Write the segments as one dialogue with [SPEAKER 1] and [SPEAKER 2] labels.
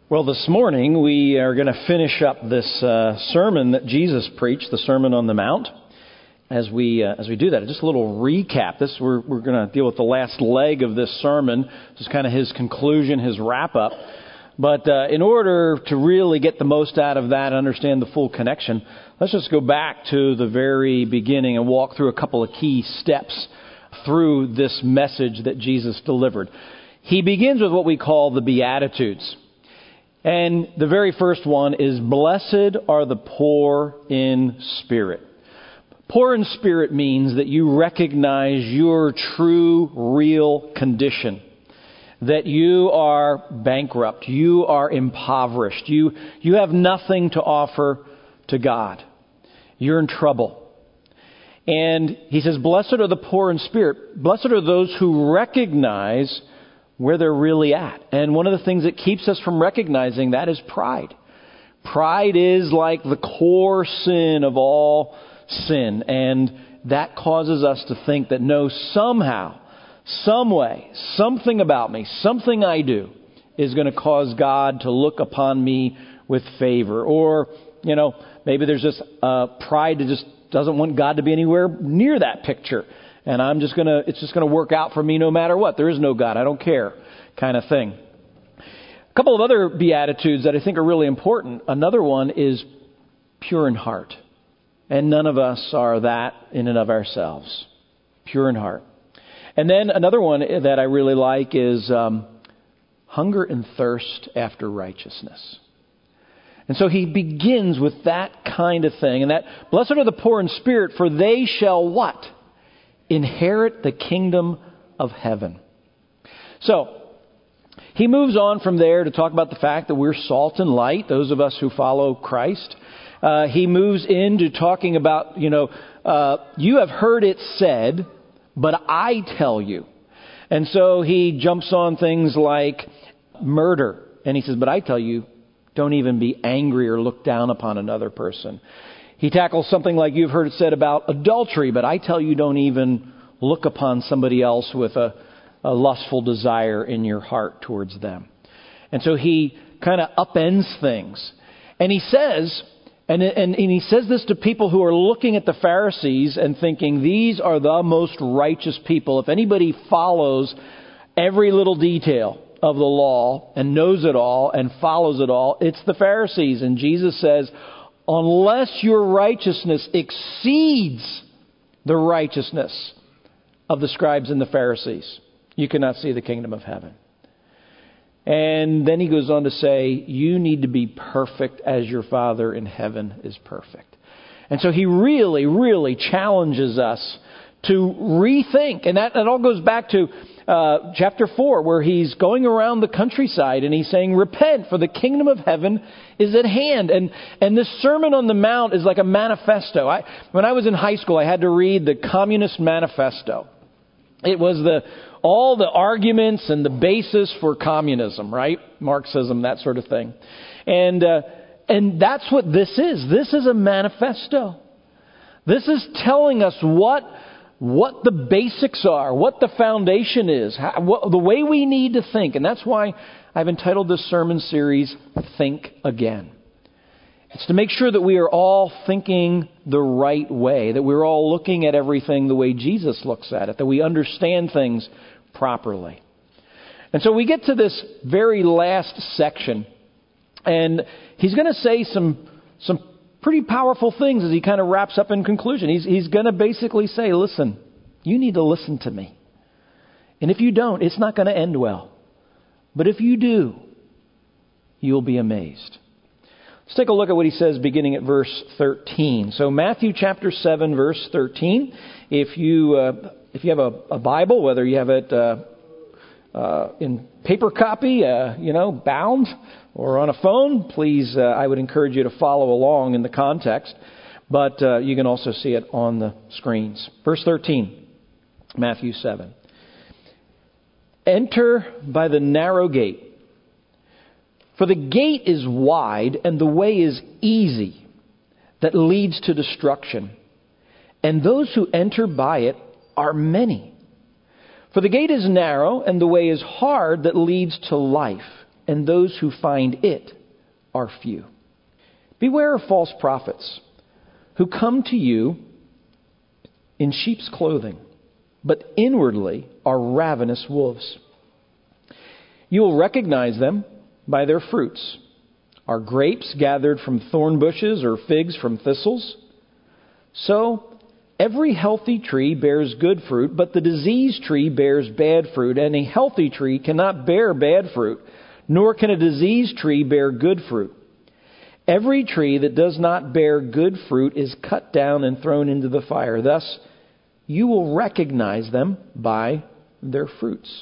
[SPEAKER 1] Well, this morning we are going to finish up this sermon that Jesus preached, the Sermon on the Mount. As we do that, just a little recap. We're going to deal with the last leg of this sermon. This is kind of his conclusion, his wrap up. But in order to really get the most out of that and understand the full connection, let's just go back to the very beginning and walk through a couple of key steps through this message that Jesus delivered. He begins with what we call the Beatitudes. And the very first one is, blessed are the poor in spirit. Poor in spirit means that you recognize your true, real condition. That you are bankrupt. You are impoverished. You have nothing to offer to God. You're in trouble. And he says, blessed are the poor in spirit. Blessed are those who recognize where they're really at. And one of the things that keeps us from recognizing that is pride. Pride is like the core sin of all sin. And that causes us to think that no, somehow, some way, something about me, something I do is going to cause God to look upon me with favor. Or, maybe there's just pride that just doesn't want God to be anywhere near that picture. And it's just going to work out for me no matter what. There is no God. I don't care, kind of thing. A couple of other Beatitudes that I think are really important. Another one is pure in heart. And none of us are that in and of ourselves. Pure in heart. And then another one that I really like is hunger and thirst after righteousness. And so he begins with that kind of thing. And that, blessed are the poor in spirit, for they shall what? Inherit the kingdom of heaven. So, he moves on from there to talk about the fact that we're salt and light, those of us who follow Christ. He moves into talking about, you have heard it said, but I tell you. And so he jumps on things like murder. And he says, but I tell you, don't even be angry or look down upon another person. He tackles something like you've heard it said about adultery, but I tell you, don't even look upon somebody else with a lustful desire in your heart towards them. And so he kind of upends things. And he says, and he says this to people who are looking at the Pharisees and thinking, these are the most righteous people. If anybody follows every little detail of the law and knows it all and follows it all, it's the Pharisees. And Jesus says, unless your righteousness exceeds the righteousness of the scribes and the Pharisees, you cannot see the kingdom of heaven. And then he goes on to say, you need to be perfect as your Father in heaven is perfect. And so he really, really challenges us to rethink. And that all goes back to chapter 4, where he's going around the countryside and he's saying, repent, for the kingdom of heaven is at hand. And this Sermon on the Mount is like a manifesto. When I was in high school, I had to read the Communist Manifesto. It was all the arguments and the basis for communism, right? Marxism, that sort of thing. And that's what this is. This is a manifesto. This is telling us what the basics are, what the foundation is, the way we need to think. And that's why I've entitled this sermon series, Think Again. It's to make sure that we are all thinking the right way, that we're all looking at everything the way Jesus looks at it, that we understand things properly. And so we get to this very last section, and he's going to say some pretty powerful things as he kind of wraps up in conclusion. He's going to basically say, listen, you need to listen to me. And if you don't, it's not going to end well. But if you do, you'll be amazed. Let's take a look at what he says beginning at verse 13. So Matthew chapter 7, verse 13. If you have a Bible, whether you have it in paper copy, bound, or on a phone, please, I would encourage you to follow along in the context. But you can also see it on the screens. Verse 13, Matthew 7. Enter by the narrow gate. For the gate is wide and the way is easy that leads to destruction. And those who enter by it are many. For the gate is narrow and the way is hard that leads to life, and those who find it are few. Beware of false prophets who come to you in sheep's clothing, but inwardly are ravenous wolves. You will recognize them by their fruits. Are grapes gathered from thorn bushes or figs from thistles? So every healthy tree bears good fruit, but the diseased tree bears bad fruit, and a healthy tree cannot bear bad fruit, nor can a diseased tree bear good fruit. Every tree that does not bear good fruit is cut down and thrown into the fire. Thus, you will recognize them by their fruits.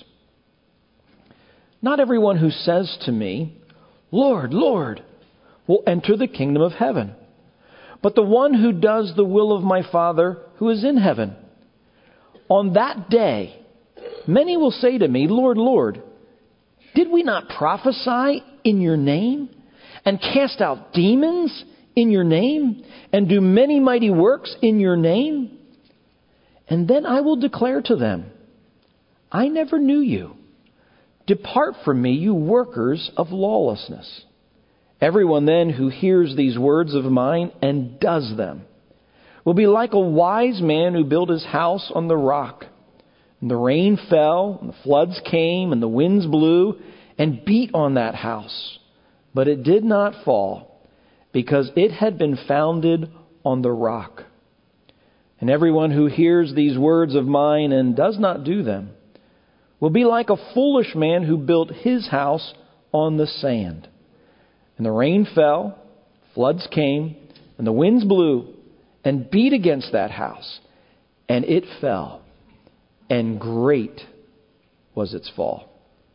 [SPEAKER 1] Not everyone who says to me, Lord, Lord, will enter the kingdom of heaven, but the one who does the will of my Father who is in heaven. On that day, many will say to me, Lord, Lord, did we not prophesy in your name, and cast out demons in your name, and do many mighty works in your name? And then I will declare to them, I never knew you. Depart from me, you workers of lawlessness. Everyone then who hears these words of mine and does them will be like a wise man who built his house on the rock. And the rain fell, and the floods came, and the winds blew and beat on that house. But it did not fall, because it had been founded on the rock. And everyone who hears these words of mine and does not do them will be like a foolish man who built his house on the sand. And the rain fell, floods came, and the winds blew and beat against that house, and it fell, and great was its fall.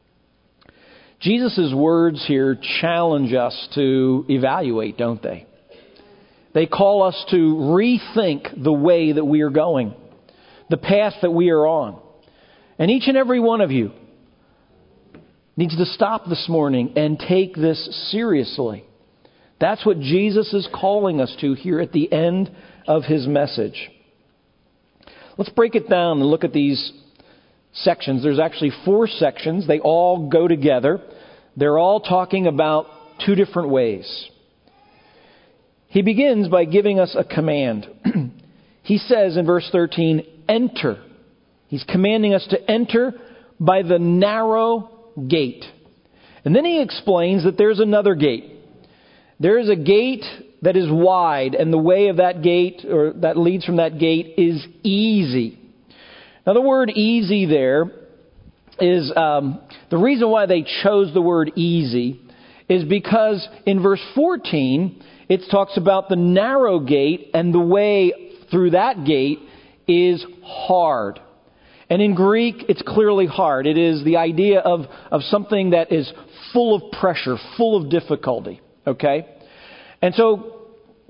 [SPEAKER 1] Jesus' words here challenge us to evaluate, don't they? They call us to rethink the way that we are going, the path that we are on. And each and every one of you needs to stop this morning and take this seriously. That's what Jesus is calling us to here at the end of his message. Let's break it down and look at these sections. There's actually 4 sections. They all go together. They're all talking about 2 different ways. He begins by giving us a command. He says in verse 13, enter. He's commanding us to enter by the narrow gate. And then he explains that there's another gate. There is a gate that is wide, and the way of that gate, or that leads from that gate, is easy. Now the word easy there is, the reason why they chose the word easy is because in verse 14, it talks about the narrow gate, and the way through that gate is hard. And in Greek, it's clearly hard. It is the idea of something that is full of pressure, full of difficulty. Okay? And so,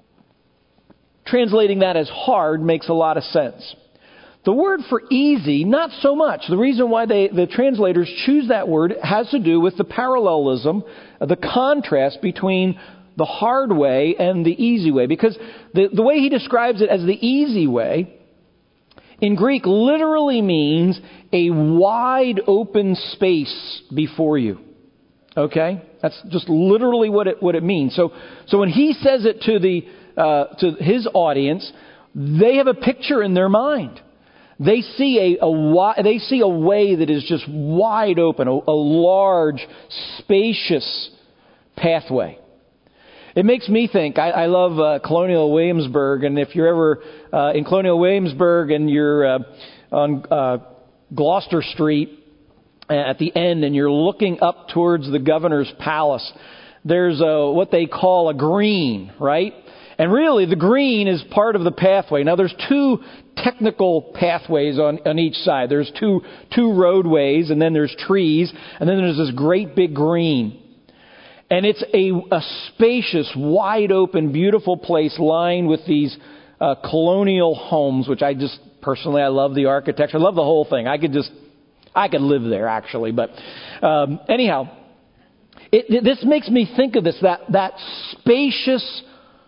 [SPEAKER 1] translating that as hard makes a lot of sense. The word for easy, not so much. The reason why the translators choose that word has to do with the parallelism, the contrast between the hard way and the easy way. Because the way he describes it as the easy way, in Greek, literally means a wide open space before you. Okay? That's just literally what it means. So when he says it to his audience, they have a picture in their mind. They see a way that is just wide open, a large, spacious pathway. It makes me think, I love Colonial Williamsburg, and if you're ever in Colonial Williamsburg and you're on Gloucester Street at the end and you're looking up towards the governor's palace, there's what they call a green, right? And really the green is part of the pathway. Now there's 2 technical pathways on each side. There's two roadways, and then there's trees, and then there's this great big green. And it's a spacious, wide open, beautiful place lined with these colonial homes, which I love the architecture. I love the whole thing. I could live there, actually. But anyhow, this makes me think of that spacious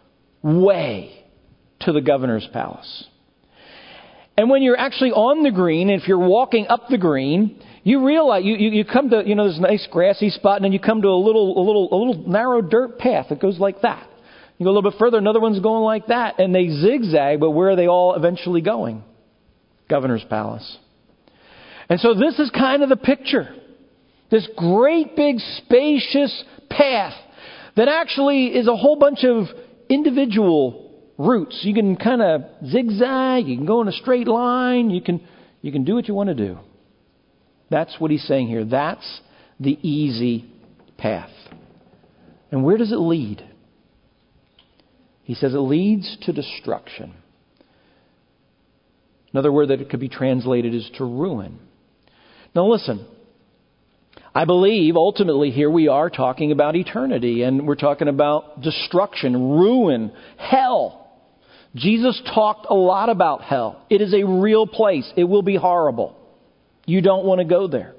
[SPEAKER 1] way to the governor's palace. And when you're actually on the green, if you're walking up the green, You realize you come to this nice grassy spot, and then you come to a little narrow dirt path that goes like that. You go a little bit further, another one's going like that, and they zigzag. But where are they all eventually going? Governor's Palace. And so this is kind of the picture. This great big spacious path that actually is a whole bunch of individual routes. You can kind of zigzag, you can go in a straight line, you can do what you want to do. That's what he's saying here. That's the easy path. And where does it lead? He says it leads to destruction. Another word that it could be translated is to ruin. Now listen, I believe ultimately here we are talking about eternity, and we're talking about destruction, ruin, hell. Jesus talked a lot about hell. It is a real place. It will be horrible. You don't want to go there.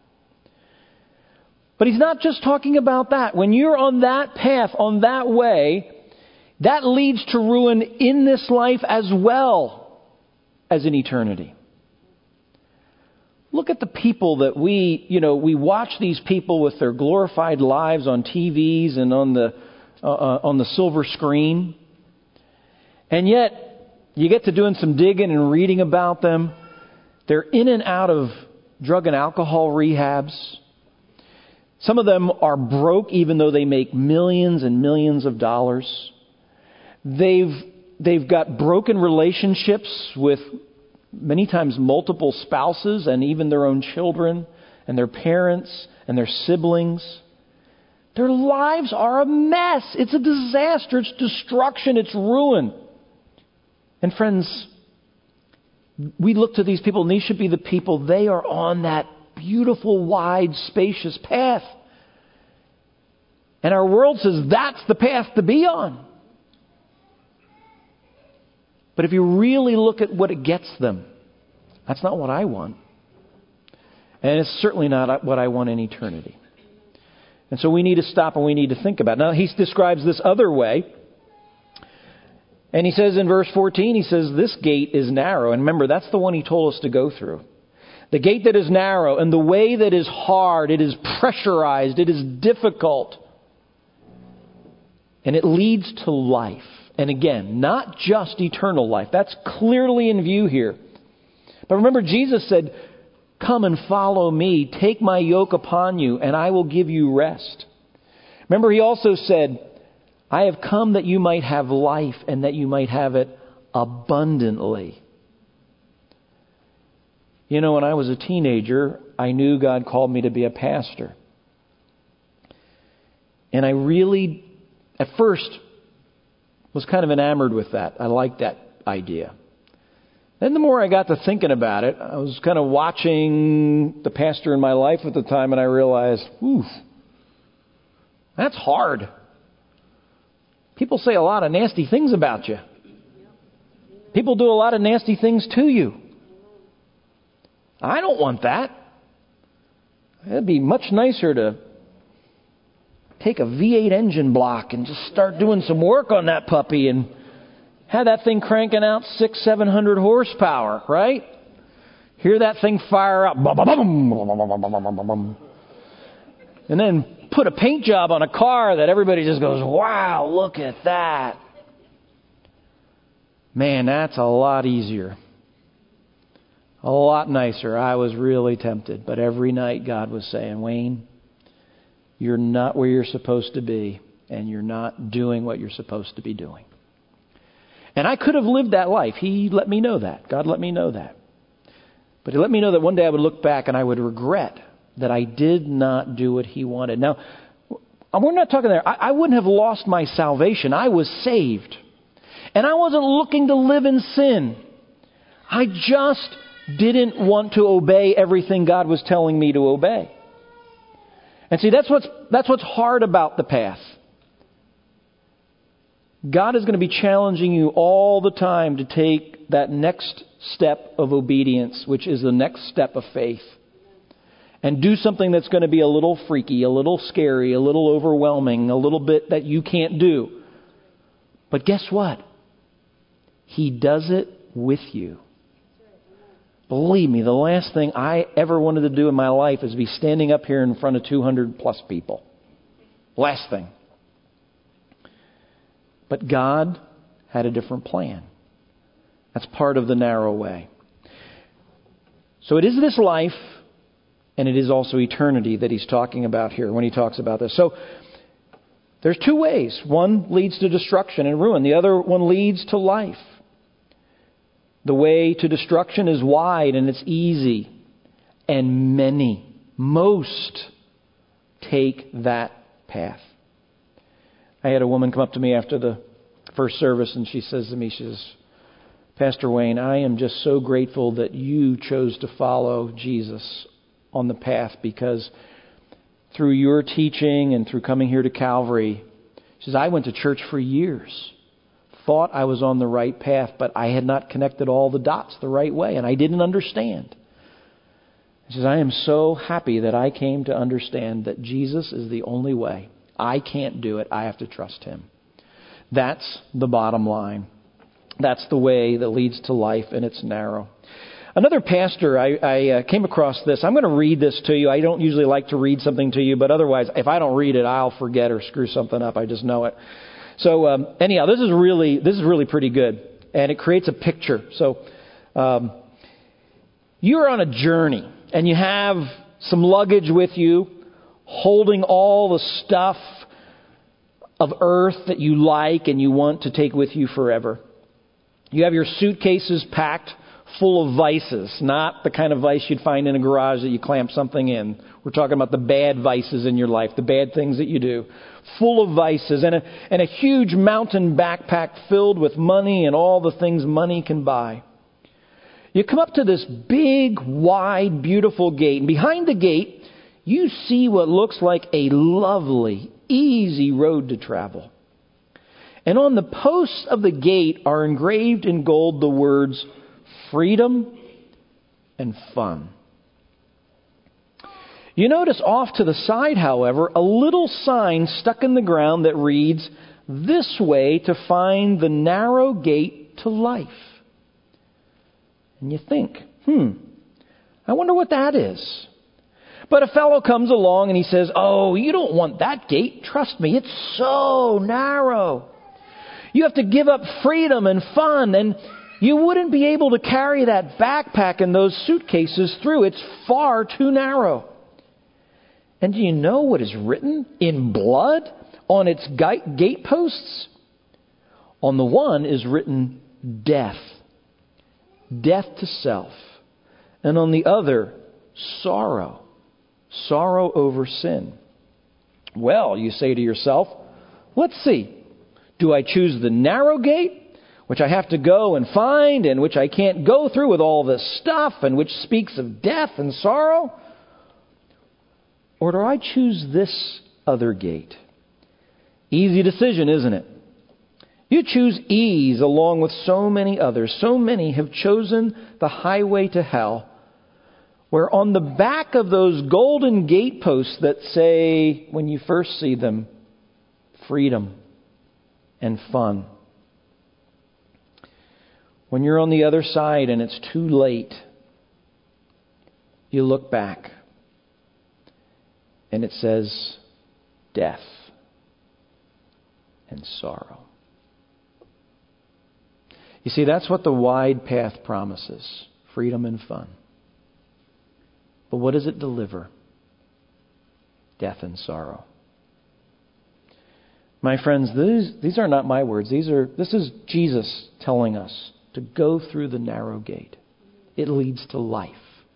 [SPEAKER 1] But he's not just talking about that. When you're on that path, on that way, that leads to ruin in this life as well as in eternity. Look at the people that we watch these people with their glorified lives on TVs and on the silver screen. And yet, you get to doing some digging and reading about them. They're in and out of drug and alcohol rehabs. Some of them are broke even though they make millions and millions of dollars. They've got broken relationships with many times multiple spouses and even their own children and their parents and their siblings. Their lives are a mess. It's a disaster. It's destruction. It's ruin. And friends, we look to these people, and these should be the people. They are on that beautiful, wide, spacious path. And our world says that's the path to be on. But if you really look at what it gets them, that's not what I want. And it's certainly not what I want in eternity. And so we need to stop and we need to think about it. Now, he describes this other way. And he says in verse 14, he says, this gate is narrow. And remember, that's the one he told us to go through. The gate that is narrow and the way that is hard, it is pressurized, it is difficult. And it leads to life. And again, not just eternal life. That's clearly in view here. But remember, Jesus said, come and follow me. Take my yoke upon you, and I will give you rest. Remember, he also said, I have come that you might have life and that you might have it abundantly. You know, when I was a teenager, I knew God called me to be a pastor. And I really, at first, was kind of enamored with that. I liked that idea. Then the more I got to thinking about it, I was kind of watching the pastor in my life at the time, and I realized, that's hard. People say a lot of nasty things about you. People do a lot of nasty things to you. I don't want that. It'd be much nicer to take a V8 engine block and just start doing some work on that puppy and have that thing cranking out 600-700 horsepower, right? Hear that thing fire up. And then put a paint job on a car that everybody just goes, wow, look at that. Man, that's a lot easier. A lot nicer. I was really tempted. But every night God was saying, Wayne, you're not where you're supposed to be, and you're not doing what you're supposed to be doing. And I could have lived that life. He let me know that. God let me know that. But He let me know that one day I would look back and I would regret that I did not do what He wanted. Now, we're not talking there. I wouldn't have lost my salvation. I was saved. And I wasn't looking to live in sin. I just didn't want to obey everything God was telling me to obey. And see, that's what's hard about the path. God is going to be challenging you all the time to take that next step of obedience, which is the next step of faith. And do something that's going to be a little freaky, a little scary, a little overwhelming, a little bit that you can't do. But guess what? He does it with you. Believe me, the last thing I ever wanted to do in my life is be standing up here in front of 200 plus people. Last thing. But God had a different plan. That's part of the narrow way. So it is this life, and it is also eternity that he's talking about here when he talks about this. So there's two ways. One leads to destruction and ruin. The other one leads to life. The way to destruction is wide and it's easy. And most take that path. I had a woman come up to me after the first service and she says to me, she says, Pastor Wayne, I am just so grateful that you chose to follow Jesus on the path, because through your teaching and through coming here to Calvary, she says, I went to church for years, thought I was on the right path, but I had not connected all the dots the right way, and I didn't understand. She says, I am so happy that I came to understand that Jesus is the only way. I can't do it. I have to trust Him. That's the bottom line. That's the way that leads to life, and it's narrow. Another pastor, I came across this. I'm going to read this to you. I don't usually like to read something to you, but otherwise, if I don't read it, I'll forget or screw something up. I just know it. So anyhow, this is really pretty good, and it creates a picture. So you're on a journey, and you have some luggage with you, holding all the stuff of earth that you like and you want to take with you forever. You have your suitcases packed full of vices, not the kind of vice you'd find in a garage that you clamp something in. We're talking about the bad vices in your life, the bad things that you do. Full of vices, and a huge mountain backpack filled with money and all the things money can buy. You come up to this big, wide, beautiful gate, and behind the gate, you see what looks like a lovely, easy road to travel. And on the posts of the gate are engraved in gold the words, freedom and fun. You notice off to the side, however, a little sign stuck in the ground that reads, this way to find the narrow gate to life. And you think, I wonder what that is. But a fellow comes along and he says, oh, you don't want that gate. Trust me, it's so narrow. You have to give up freedom and fun, and you wouldn't be able to carry that backpack and those suitcases through. It's far too narrow. And do you know what is written in blood on its gate posts? On the one is written death. Death to self. And on the other, sorrow. Sorrow over sin. Well, you say to yourself, let's see. Do I choose the narrow gate, which I have to go and find, and which I can't go through with all this stuff, and which speaks of death and sorrow? Or do I choose this other gate? Easy decision, isn't it? You choose ease along with so many others. So many have chosen the highway to hell, where on the back of those golden gateposts that say, when you first see them, freedom and fun. When you're on the other side and it's too late, you look back and it says death and sorrow. You see, that's what the wide path promises, freedom and fun. But what does it deliver? Death and sorrow. My friends, these are not my words. This is Jesus telling us to go through the narrow gate. It leads to life.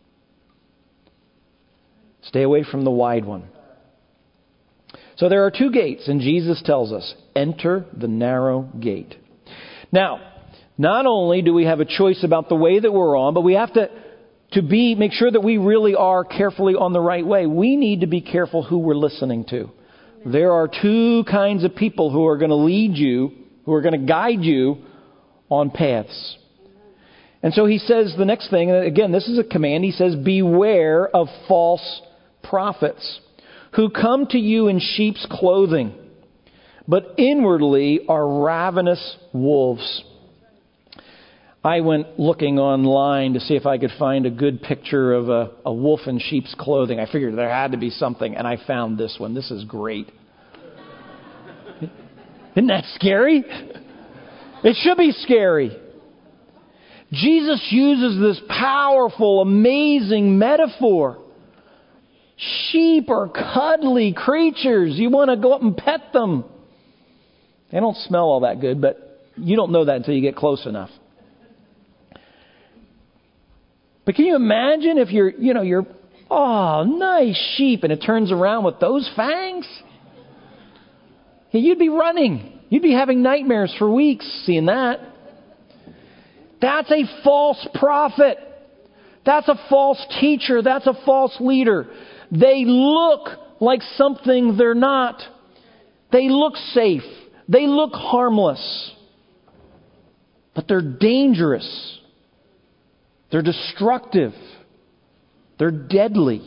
[SPEAKER 1] Stay away from the wide one. So there are two gates, and Jesus tells us, enter the narrow gate. Now, not only do we have a choice about the way that we're on, but we have to make sure that we really are carefully on the right way. We need to be careful who we're listening to. There are two kinds of people who are going to lead you, who are going to guide you on paths. And so he says the next thing, and again, this is a command. He says, beware of false prophets who come to you in sheep's clothing, but inwardly are ravenous wolves. I went looking online to see if I could find a good picture of a wolf in sheep's clothing. I figured there had to be something, and I found this one. This is great. Isn't that scary? It should be scary. Jesus uses this powerful, amazing metaphor. Sheep are cuddly creatures. You want to go up and pet them. They don't smell all that good, but you don't know that until you get close enough. But can you imagine if you're nice sheep, and it turns around with those fangs? You'd be running. You'd be having nightmares for weeks seeing that. That's a false prophet. That's a false teacher. That's a false leader. They look like something they're not. They look safe. They look harmless. But they're dangerous. They're destructive. They're deadly.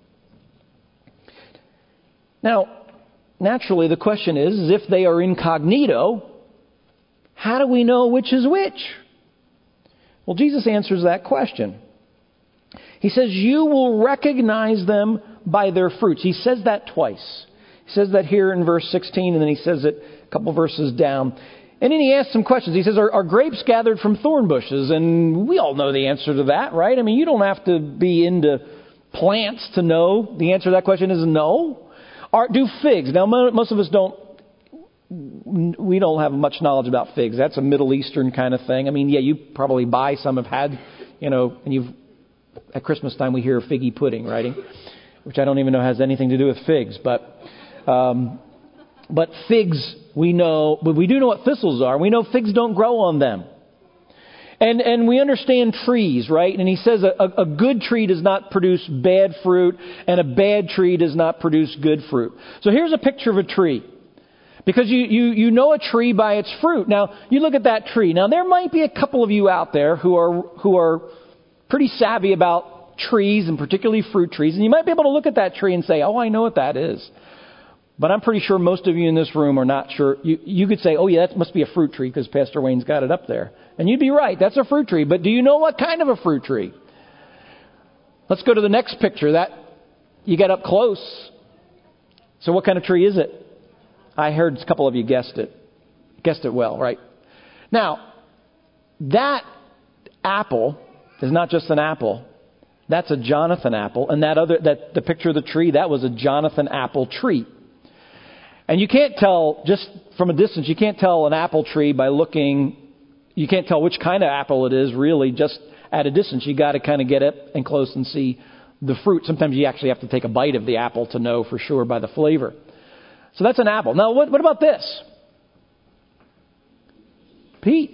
[SPEAKER 1] Now, naturally, the question is if they are incognito, how do we know which is which? Well, Jesus answers that question. He says, you will recognize them by their fruits. He says that twice. He says that here in verse 16, and then he says it a couple verses down. And then he asks some questions. He says, are grapes gathered from thorn bushes? And we all know the answer to that, right? I mean, you don't have to be into plants to know. The answer to that question is no. Do figs? Now, most of us we don't have much knowledge about figs. That's a Middle Eastern kind of thing. I mean, yeah, you probably buy some, have had, and at Christmas time we hear figgy pudding, right? Which I don't even know has anything to do with figs. But figs, we know, but we do know what thistles are. We know figs don't grow on them. And we understand trees, right? And he says a good tree does not produce bad fruit, and a bad tree does not produce good fruit. So here's a picture of a tree. Because you know a tree by its fruit. Now, you look at that tree. Now, there might be a couple of you out there who are pretty savvy about trees, and particularly fruit trees. And you might be able to look at that tree and say, oh, I know what that is. But I'm pretty sure most of you in this room are not sure. You could say, oh, yeah, that must be a fruit tree because Pastor Wayne's got it up there. And you'd be right. That's a fruit tree. But do you know what kind of a fruit tree? Let's go to the next picture. That you get up close. So what kind of tree is it? I heard a couple of you guessed it. Guessed it well, right? Now, that apple is not just an apple. That's a Jonathan apple. And the picture of the tree, that was a Jonathan apple tree. And you can't tell, just from a distance, you can't tell an apple tree by looking. You can't tell which kind of apple it is, really, just at a distance. You got to kind of get up and close and see the fruit. Sometimes you actually have to take a bite of the apple to know for sure by the flavor. So that's an apple. Now, what about this? Peach.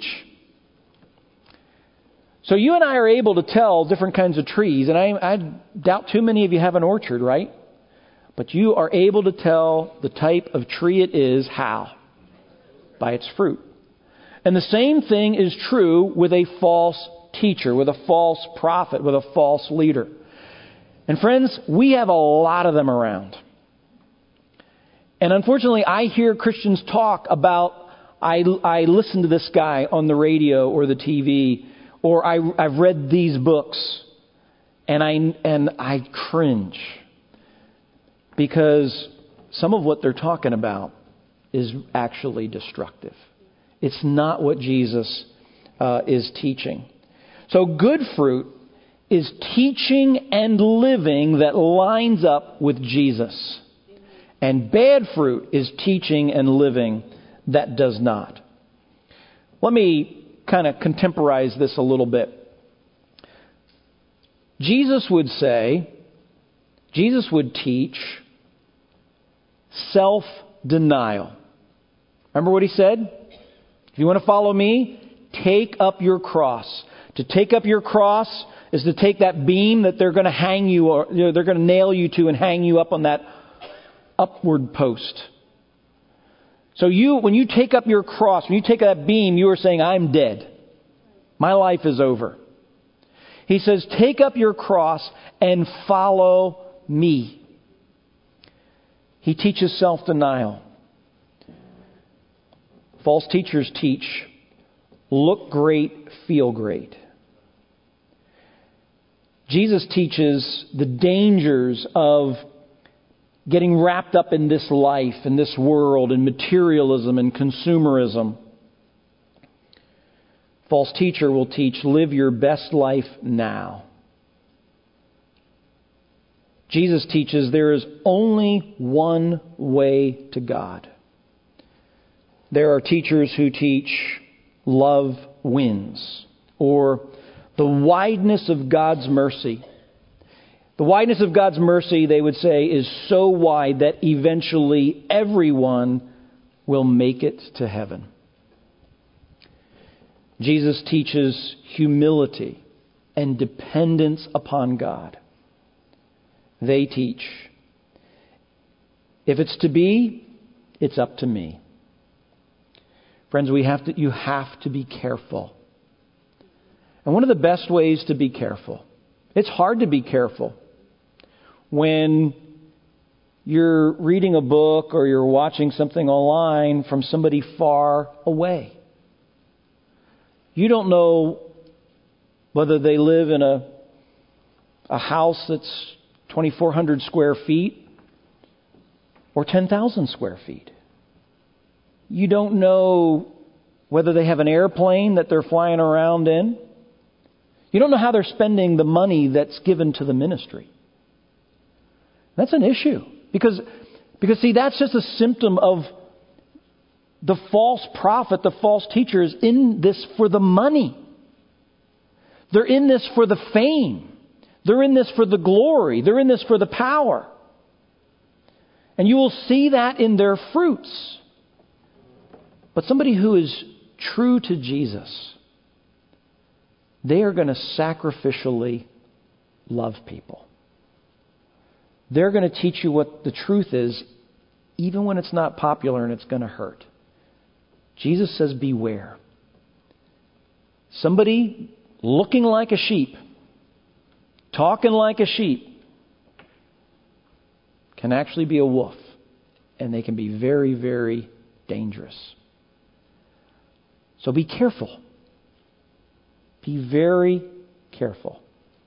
[SPEAKER 1] So you and I are able to tell different kinds of trees, and I doubt too many of you have an orchard, right? But you are able to tell the type of tree it is. How? By its fruit. And the same thing is true with a false teacher, with a false prophet, with a false leader. And friends, we have a lot of them around. And unfortunately, I hear Christians talk about, I listen to this guy on the radio or the TV, or I've read these books, and I cringe. Because some of what they're talking about is actually destructive. It's not what Jesus is teaching. So good fruit is teaching and living that lines up with Jesus. And bad fruit is teaching and living that does not. Let me kind of contemporize this a little bit. Jesus would teach self-denial. Remember what he said? If you want to follow me, take up your cross. To take up your cross is to take that beam that they're going to hang you, or they're going to nail you to and hang you up on that upward post. So when you take up your cross, when you take that beam, you are saying, I'm dead. My life is over. He says, take up your cross and follow me. He teaches self-denial. False teachers teach look great, feel great. Jesus teaches the dangers of getting wrapped up in this life, in this world, in materialism and consumerism. False teacher will teach, live your best life now. Jesus teaches there is only one way to God. There are teachers who teach love wins, or the wideness of God's mercy. The wideness of God's mercy, they would say, is so wide that eventually everyone will make it to heaven. Jesus teaches humility and dependence upon God. They teach, if it's to be, it's up to me. Friends, you have to be careful. And one of the best ways to be careful, it's hard to be careful when you're reading a book or you're watching something online from somebody far away. You don't know whether they live in a house that's 2,400 square feet or 10,000 square feet. You don't know whether they have an airplane that they're flying around in. You don't know how they're spending the money that's given to the ministry. That's an issue. Because see, that's just a symptom of the false prophet, the false teacher is in this for the money. They're in this for the fame. They're in this for the glory. They're in this for the power. And you will see that in their fruits. But somebody who is true to Jesus, they are going to sacrificially love people. They're going to teach you what the truth is, even when it's not popular and it's going to hurt. Jesus says, beware. Somebody looking like a sheep, talking like a sheep, can actually be a wolf. And they can be very, very dangerous. So be careful. Be very careful.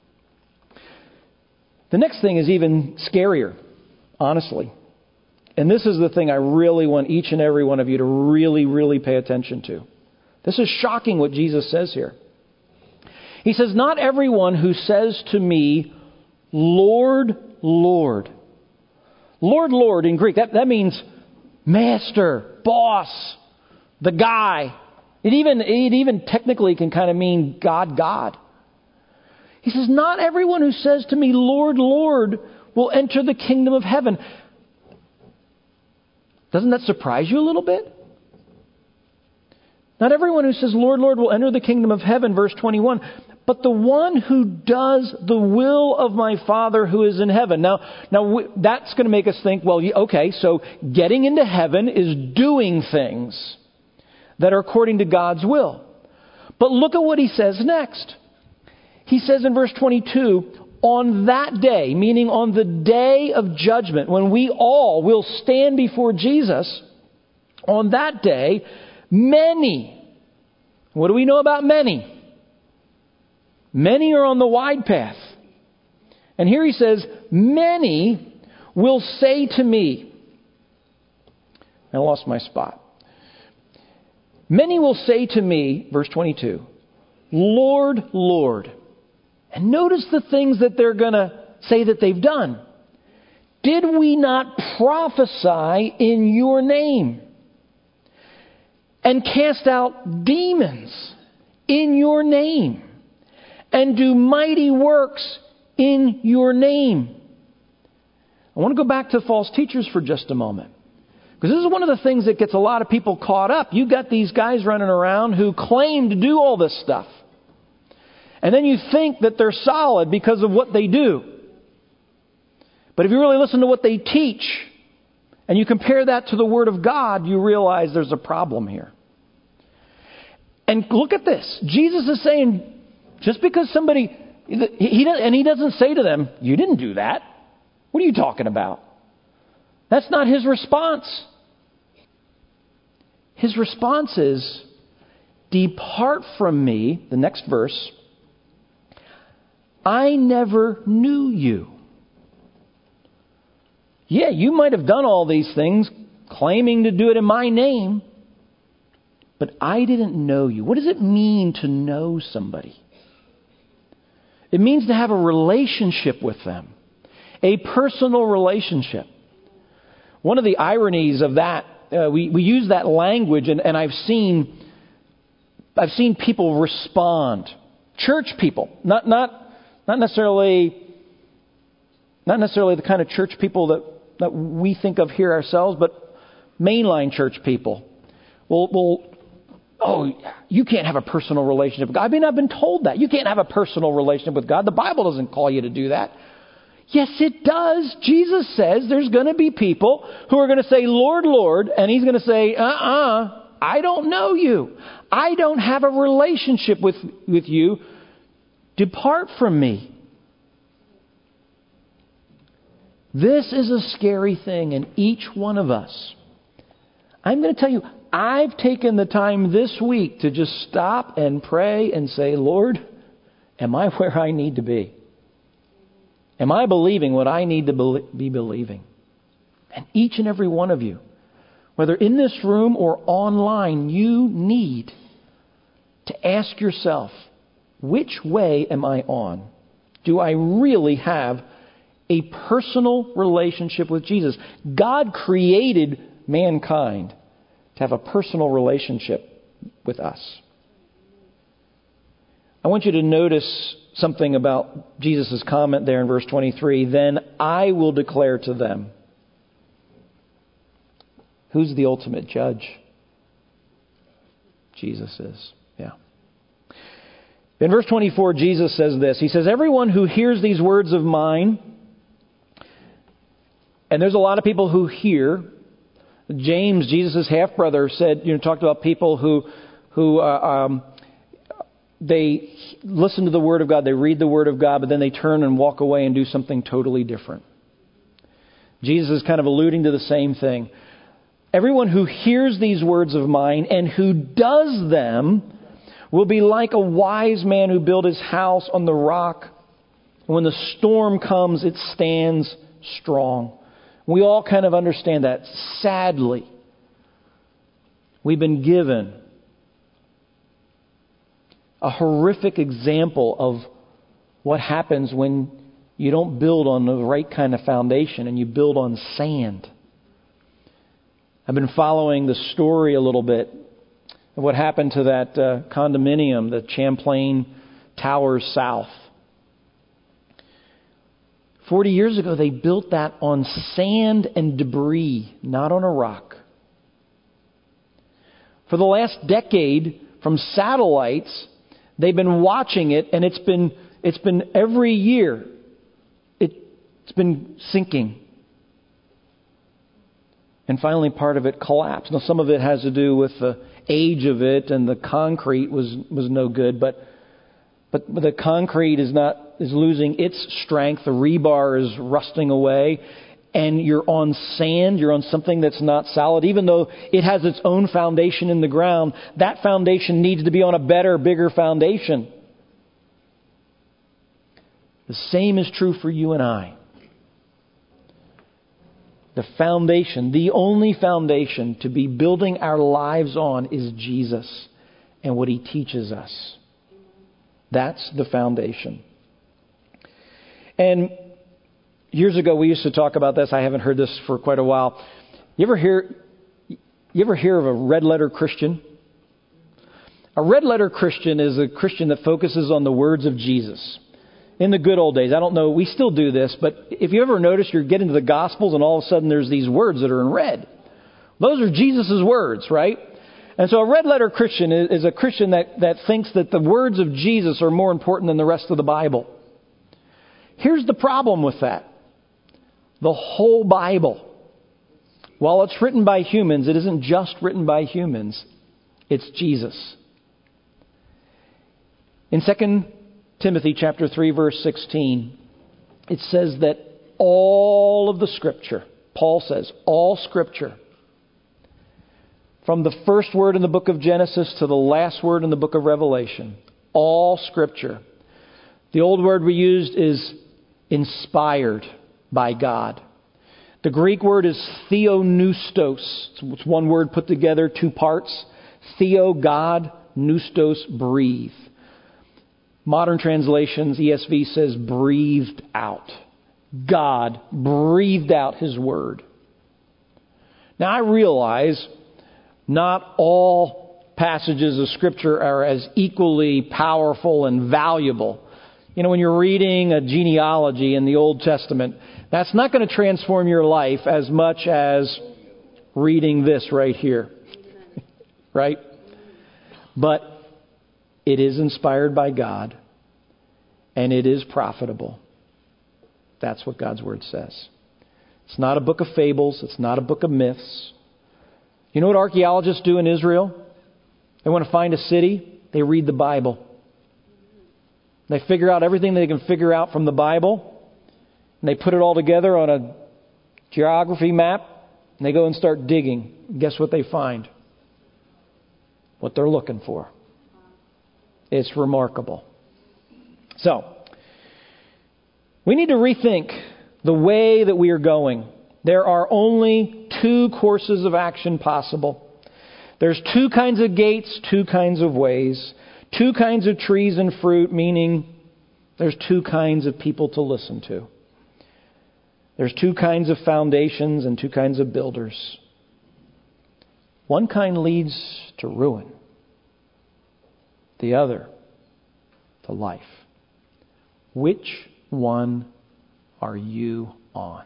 [SPEAKER 1] The next thing is even scarier, honestly. And this is the thing I really want each and every one of you to really, really pay attention to. This is shocking what Jesus says here. He says, not everyone who says to me, Lord, Lord. Lord, Lord in Greek, that means master, boss, the guy. It even technically can kind of mean God, God. He says, not everyone who says to me, Lord, Lord, will enter the kingdom of heaven. Doesn't that surprise you a little bit? Not everyone who says, Lord, Lord, will enter the kingdom of heaven, verse 21, but the one who does the will of my Father who is in heaven. Now that's going to make us think, well, okay, so getting into heaven is doing things that are according to God's will. But look at what he says next. He says in verse 22, on that day, meaning on the day of judgment, when we all will stand before Jesus, on that day, many, what do we know about many? Many are on the wide path. And here he says, many will say to me, I lost my spot. Many will say to me, verse 22, Lord, Lord. And notice the things that they're going to say that they've done. Did we not prophesy in your name and cast out demons in your name and do mighty works in your name? I want to go back to false teachers for just a moment. Because this is one of the things that gets a lot of people caught up. You got these guys running around who claim to do all this stuff. And then you think that they're solid because of what they do. But if you really listen to what they teach and you compare that to the Word of God, you realize there's a problem here. And look at this. Jesus is saying, just because somebody, he doesn't say to them, you didn't do that. What are you talking about? That's not his response. His response is, Depart from me, the next verse, I never knew you. Yeah, you might have done all these things, claiming to do it in my name, but I didn't know you. What does it mean to know somebody? It means to have a relationship with them, a personal relationship. One of the ironies of that, we use that language, and I've seen people respond. Church people, not necessarily the kind of church people that we think of here ourselves, but mainline church people. Well, you can't have a personal relationship with God. I mean, I've been told that. You can't have a personal relationship with God. The Bible doesn't call you to do that. Yes, it does. Jesus says there's going to be people who are going to say, Lord, Lord, and He's going to say, I don't know you. I don't have a relationship with you. Depart from me. This is a scary thing, and each one of us. I'm going to tell you, I've taken the time this week to just stop and pray and say, Lord, am I where I need to be? Am I believing what I need to be believing? And each and every one of you, whether in this room or online, you need to ask yourself, which way am I on? Do I really have a personal relationship with Jesus? God created mankind to have a personal relationship with us. I want you to notice something about Jesus' comment there in verse 23. Then I will declare to them. Who's the ultimate judge? Jesus is. Yeah. In verse 24, Jesus says this. He says, everyone who hears these words of mine, and there's a lot of people who hear. James, Jesus' half-brother, said, talked about people who they listen to the Word of God, they read the Word of God, but then they turn and walk away and do something totally different. Jesus is kind of alluding to the same thing. Everyone who hears these words of mine and who does them will be like a wise man who built his house on the rock. When the storm comes, it stands strong. We all kind of understand that. Sadly, we've been given a horrific example of what happens when you don't build on the right kind of foundation and you build on sand. I've been following the story a little bit of what happened to that condominium, the Champlain Towers South. 40 years ago, they built that on sand and debris, not on a rock. For the last decade, from satellites, they've been watching it, and it's been every year, it's been sinking. And finally, part of it collapsed. Now, some of it has to do with the age of it, and the concrete was no good, but the concrete is losing its strength. The rebar is rusting away, and you're on sand. You're on something that's not solid. Even though it has its own foundation in the ground, that foundation needs to be on a better, bigger foundation. The same is true for you and I. The foundation, the only foundation to be building our lives on is Jesus and what He teaches us. That's the foundation. And years ago, we used to talk about this. I haven't heard this for quite a while. You ever hear of a red letter Christian? A red letter Christian is a Christian that focuses on the words of Jesus. In the good old days, I don't know, we still do this, but if you ever notice, you're getting to the Gospels and all of a sudden there's these words that are in red. Those are Jesus' words, right? And so a red letter Christian is a Christian that thinks that the words of Jesus are more important than the rest of the Bible. Here's the problem with that. The whole Bible, while it's written by humans, it isn't just written by humans. It's Jesus. In 2 Timothy chapter 3, verse 16, it says that all of the Scripture, Paul says, all Scripture, From the first word in the book of Genesis to the last word in the book of Revelation, all Scripture. The old word we used is inspired by God. The Greek word is theopneustos. It's one word put together, two parts. Theo, God, pneustos, breathe. Modern translations, ESV says breathed out. God breathed out His Word. Now I realize not all passages of Scripture are as equally powerful and valuable. You know, when you're reading a genealogy in the Old Testament, that's not going to transform your life as much as reading this right here. Right? But it is inspired by God, and it is profitable. That's what God's Word says. It's not a book of fables. It's not a book of myths. You know what archaeologists do in Israel? They want to find a city. They read the Bible. They figure out everything they can figure out from the Bible, and they put it all together on a geography map, and they go and start digging. Guess what they find? What they're looking for. It's remarkable. So, we need to rethink the way that we are going. There are only two courses of action possible. There's two kinds of gates, two kinds of ways, two kinds of trees and fruit, meaning there's two kinds of people to listen to. There's two kinds of foundations and two kinds of builders. One kind leads to ruin. The other to life. Which one are you on?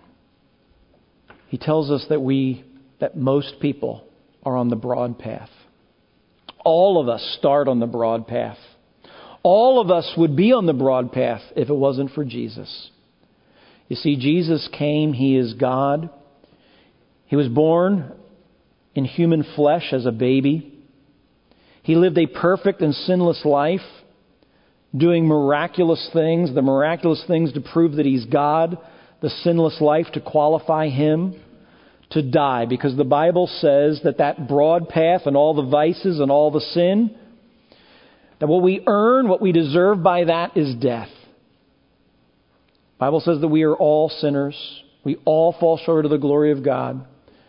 [SPEAKER 1] He tells us that most people are on the broad path. All of us start on the broad path. All of us would be on the broad path if it wasn't for Jesus. You see, Jesus came. He is God. He was born in human flesh as a baby. He lived a perfect and sinless life, doing miraculous things, the miraculous things to prove that He's God, the sinless life to qualify Him to die. Because the Bible says that broad path and all the vices and all the sin, that what we earn, what we deserve by that is death. The Bible says that we are all sinners. We all fall short of the glory of God.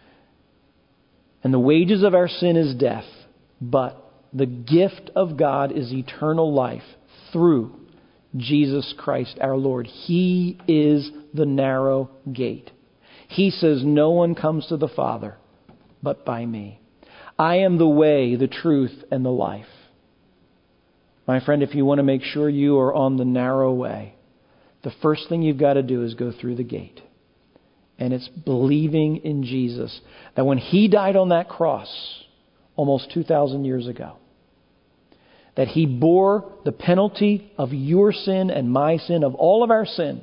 [SPEAKER 1] And the wages of our sin is death. But the gift of God is eternal life through Jesus Christ our Lord. He is the narrow gate. He says, no one comes to the Father but by me. I am the way, the truth, and the life. My friend, if you want to make sure you are on the narrow way, the first thing you've got to do is go through the gate. And it's believing in Jesus. That when He died on that cross almost 2,000 years ago, that He bore the penalty of your sin and my sin, of all of our sin,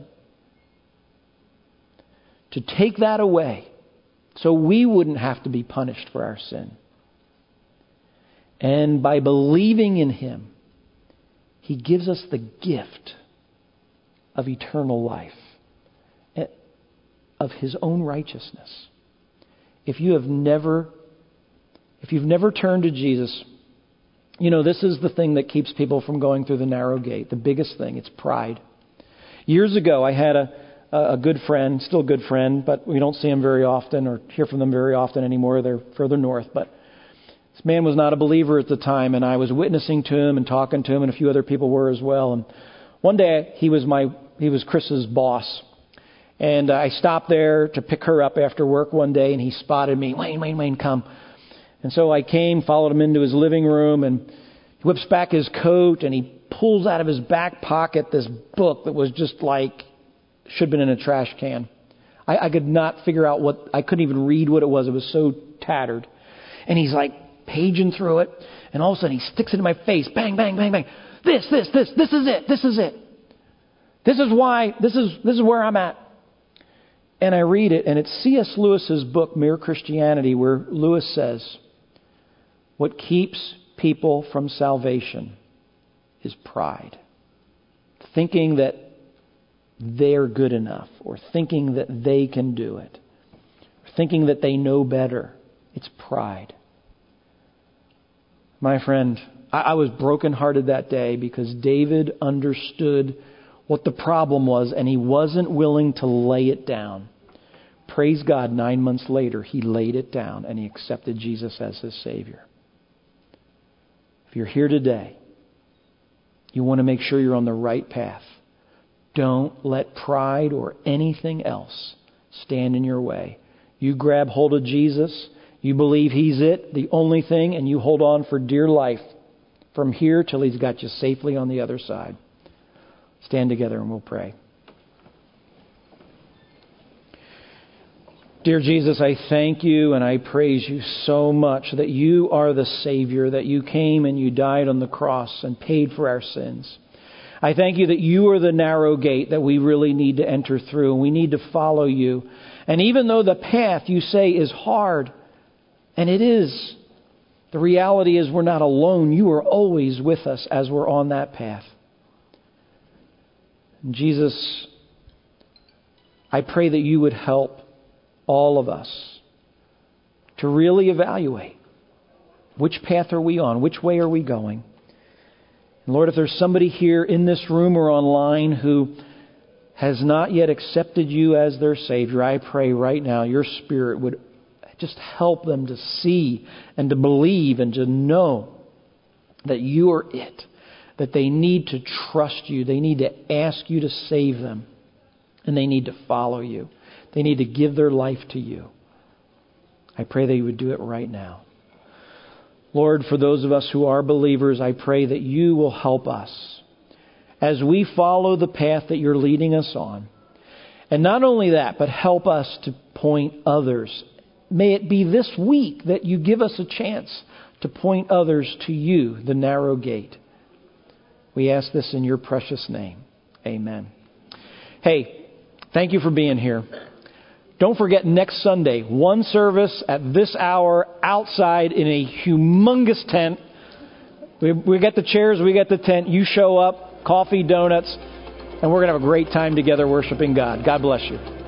[SPEAKER 1] to take that away so we wouldn't have to be punished for our sin. And by believing in Him, He gives us the gift of eternal life, of His own righteousness. If you've never turned to Jesus, you know, this is the thing that keeps people from going through the narrow gate. The biggest thing, it's pride. Years ago, I had a good friend, still a good friend, but we don't see him very often or hear from them very often anymore. They're further north. But this man was not a believer at the time, and I was witnessing to him and talking to him, and a few other people were as well. And one day, he was Chris's boss. And I stopped there to pick her up after work one day, and he spotted me. Wayne, come. And so I came, followed him into his living room, and he whips back his coat, and he pulls out of his back pocket this book that was just like, should have been in a trash can. I could not figure out I couldn't even read what it was. It was so tattered. And he's like paging through it, and all of a sudden he sticks it in my face. Bang, bang, bang, bang. This is it. This is where I'm at. And I read it, and it's C.S. Lewis's book, Mere Christianity, where Lewis says, what keeps people from salvation is pride. Thinking that they're good enough, or thinking that they can do it, or thinking that they know better. It's pride. My friend, I was brokenhearted that day because David understood what the problem was, and he wasn't willing to lay it down. Praise God, 9 months later, he laid it down and he accepted Jesus as his Savior. If you're here today, you want to make sure you're on the right path. Don't let pride or anything else stand in your way. You grab hold of Jesus. You believe He's it, the only thing, and you hold on for dear life from here till He's got you safely on the other side. Stand together and we'll pray. Dear Jesus, I thank you and I praise you so much that you are the Savior, that you came and you died on the cross and paid for our sins. I thank you that you are the narrow gate that we really need to enter through, and we need to follow you. And even though the path, you say, is hard, and it is, the reality is we're not alone. You are always with us as we're on that path. And Jesus, I pray that you would help all of us to really evaluate which path are we on, which way are we going. And Lord, if there's somebody here in this room or online who has not yet accepted you as their Savior, I pray right now your Spirit would just help them to see and to believe and to know that you are it, that they need to trust you, they need to ask you to save them, and they need to follow you. They need to give their life to you. I pray that you would do it right now. Lord, for those of us who are believers, I pray that you will help us as we follow the path that you're leading us on. And not only that, but help us to point others. May it be this week that you give us a chance to point others to you, the narrow gate. We ask this in your precious name. Amen. Hey, thank you for being here. Don't forget next Sunday, one service at this hour outside in a humongous tent. We get the chairs, we get the tent. You show up, coffee, donuts, and we're going to have a great time together worshiping God. God bless you.